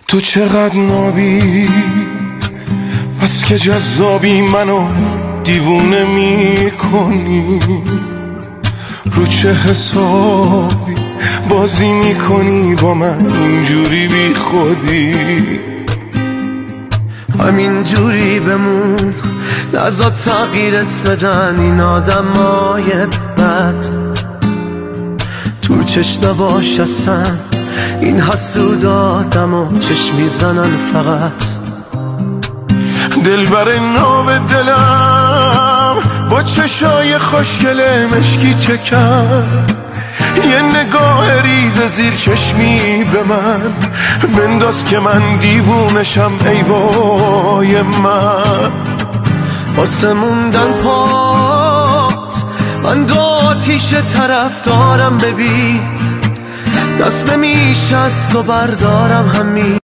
تو چقدر نابی، پس که جذابی منو دیوونه میکنی. رو چه حسابی بازی میکنی با من اینجوری بی خودی؟ همین جوری بمون، نزاد تغییرت بدن این آدمای بد. تو چش نباش اصلا، این حسود آدم چشم میزنن فقط. دلبر ناب دلم با چشای خوشگل مشکی چه کرد؟ یه نگاه ریز زیر چشمی به من بنداز که من دیوونشم ای وای من. واسه موندن پات من دو آتیش طرف دارم، ببین دست نمیشه از تو بردارم همین.